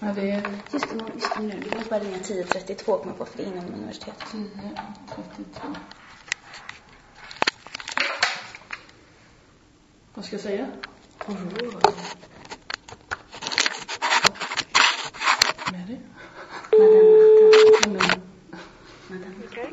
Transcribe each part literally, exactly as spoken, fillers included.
Ja, det är Just det, just det nu. Det måste bara ringa tio trettiotvå kommer på för det är inom universitetet. tio trettiotvå. Vad ska jag säga? Bonjour. Vad är det? Madame Martin. Madame. Okay.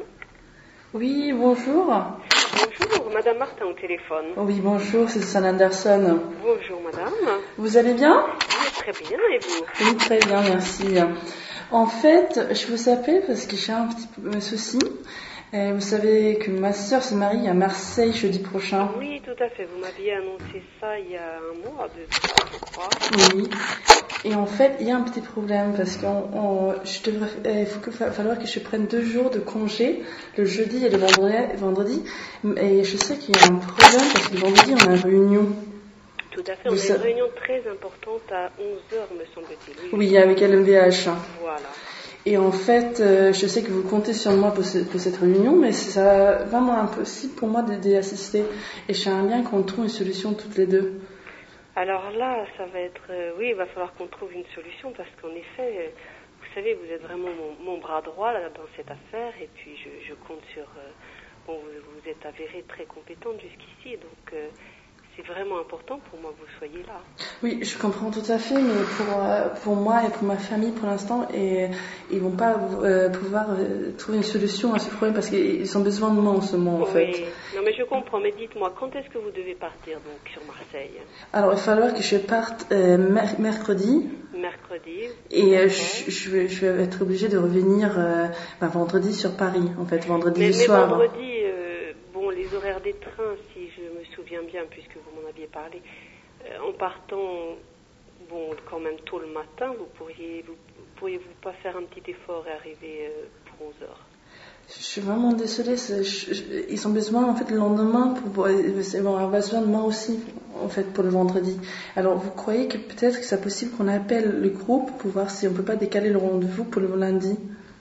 Oui, bonjour. Bonjour, Madame Martin au téléphone. Oh oui, bonjour, c'est Susanne Anderson. Bonjour, Madame. Vous allez bien? Oui, très bien, et vous? Oui, très bien, merci. En fait, je vous appelle parce que j'ai un petit peu- souci. Euh, vous savez que ma sœur se marie à Marseille jeudi prochain. Oui, tout à fait. Vous m'aviez annoncé ça il y a un mois, deux, trois, je crois. Oui. Et en fait, il y a un petit problème parce qu'il faut que, va falloir que je prenne deux jours de congé, le jeudi et le vendredi. vendredi. Et je sais qu'il y a un problème parce que le vendredi, on a une réunion. Tout à fait. On Vous a sa- une réunion très importante à onze heures, me semble-t-il. Oui, avec L M V H. Voilà. Et en fait, euh, je sais que vous comptez sur moi pour, ce- pour cette réunion, mais c'est ça, vraiment impossible pour moi de- d'y assister. Et j'aimerais bien qu'on trouve une solution toutes les deux. Alors là, ça va être... euh, oui, il va falloir qu'on trouve une solution parce qu'en effet, euh, vous savez, vous êtes vraiment mon, mon bras droit là, dans cette affaire et puis je, je compte sur... euh, bon, vous, vous êtes avérée très compétente jusqu'ici, donc euh, c'est vraiment important pour moi que vous soyez là. Oui, je comprends tout à fait, mais pour, euh, pour moi et pour ma famille, pour l'instant, et, ils vont pas euh, pouvoir euh, trouver une solution à ce problème parce qu'ils ont besoin de moi en ce moment, en fait. Oui, non mais je comprends, mais dites-moi, quand est-ce que vous devez partir donc sur Marseille? Alors, il va falloir que je parte euh, mer- mercredi, Mercredi. et euh, D'accord. je, je, vais, je vais être obligée de revenir euh, ben, vendredi sur Paris, en fait, vendredi Mais, du mais soir. vendredi, euh, bon, les horaires des trains, si je me souviens bien, puisque vous m'en aviez parlé, euh, en partant, bon, quand même tôt le matin, vous pourriez, vous, pourriez-vous pas faire un petit effort et arriver euh, pour onze heures? Je suis vraiment désolée, c'est- je- je- ils ont besoin en fait le lendemain pour, pour c'est- bon, on a besoin de moi aussi en fait pour le vendredi. Alors vous croyez que peut-être que c'est possible qu'on appelle le groupe pour voir si on peut pas décaler le rendez-vous pour le lundi?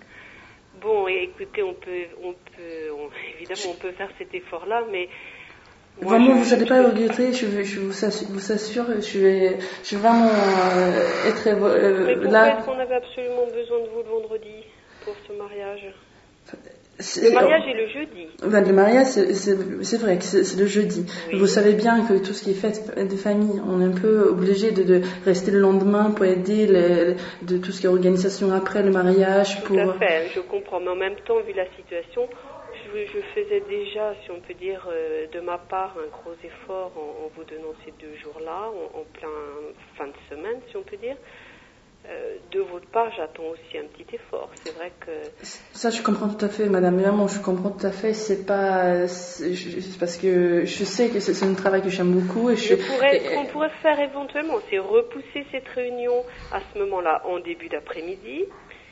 Bon, et écoutez, on peut, on peut, on- évidemment, on peut faire cet effort-là, mais moi, Vraiment, je- vous n'allez pas regretter, je, vais- je vous assure, vous assure, je vais, je vais vraiment euh, être euh, Mais pourquoi là. est-ce qu'on avait absolument besoin de vous le vendredi pour ce mariage? C'est- Le mariage est le jeudi. Ben, le mariage, c'est, c'est, c'est vrai que c'est, c'est le jeudi. Oui. Vous savez bien que tout ce qui est fête de famille, on est un peu obligé de, de rester le lendemain pour aider le, de tout ce qui est organisation après le mariage. Tout Pour... à fait, je comprends. Mais en même temps, vu la situation, je, je faisais déjà, si on peut dire, euh, de ma part, un gros effort en, en vous donnant ces deux jours-là, en, en plein fin de semaine, si on peut dire. Euh, de votre part, j'attends aussi un petit effort. C'est vrai que... Ça, je comprends tout à fait, madame. Vraiment, je comprends tout à fait. C'est pas, c'est, je- c'est parce que je sais que c'est, c'est un travail que j'aime beaucoup et je. Je pourrais, ce et- qu'on pourrait faire éventuellement, c'est repousser cette réunion à ce moment-là, en début d'après-midi.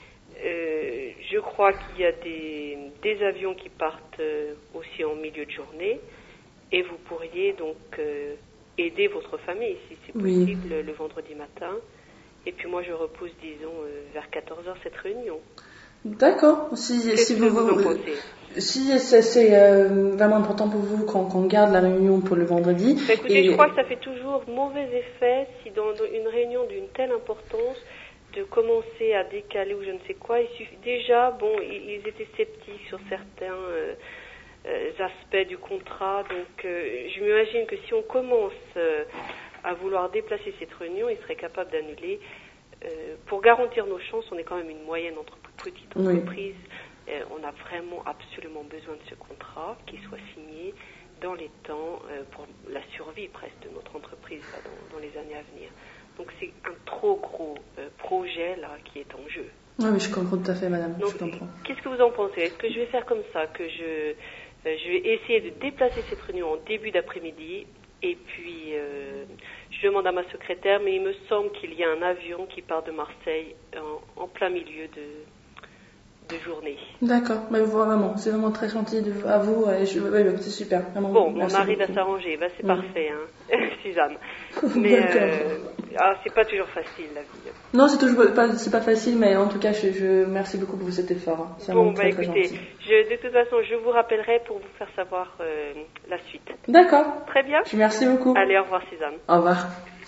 Euh, je crois qu'il y a des, des avions qui partent euh, aussi en milieu de journée, et vous pourriez donc euh, aider votre famille, si c'est Oui. possible, le, le vendredi matin. Et puis moi, je repousse, disons, euh, vers quatorze heures cette réunion. D'accord. Si, Qu'est-ce si que vous, vous en vous- pensez? si c'est, c'est euh, vraiment important pour vous qu'on, qu'on garde la réunion pour le vendredi. Bah, écoutez, et- je crois que ça fait toujours mauvais effet si dans une réunion d'une telle importance, de commencer à décaler ou je ne sais quoi, il suffit déjà, bon, ils, ils étaient sceptiques sur certains euh, euh, aspects du contrat, donc euh, je m'imagine que si on commence euh, à vouloir déplacer cette réunion, ils seraient capables d'annuler. Euh, pour garantir nos chances, on est quand même une moyenne entre petite Oui. entreprise. Euh, on a vraiment absolument besoin de ce contrat qui soit signé dans les temps euh, pour la survie presque de notre entreprise là, dans, dans les années à venir. Donc c'est un trop gros euh, projet là qui est en jeu. Oui, mais je comprends tout à fait, madame. Donc je comprends. qu'est-ce que vous en pensez? Est-ce que je vais faire comme ça, que je, euh, je vais essayer de déplacer cette réunion en début d'après-midi et puis euh, je demande à ma secrétaire, mais il me semble qu'il y a un avion qui part de Marseille en, en plein milieu de, de journée. D'accord, mais vraiment, c'est vraiment très gentil de, à vous. Et je, ouais, ouais, c'est super, vraiment. Bon, on merci arrive beaucoup. à s'arranger, bah, c'est Oui. parfait, hein, Suzanne. Mais D'accord. euh, ah, c'est pas toujours facile la vie. Non, c'est toujours pas, c'est pas facile, mais en tout cas, je, je merci beaucoup pour cet effort. hein. C'est Bon, vraiment bah très, très écoutez, gentil. je, de toute façon, je vous rappellerai pour vous faire savoir euh, la suite. D'accord, Très bien. je merci beaucoup. Allez, au revoir Suzanne. Au revoir.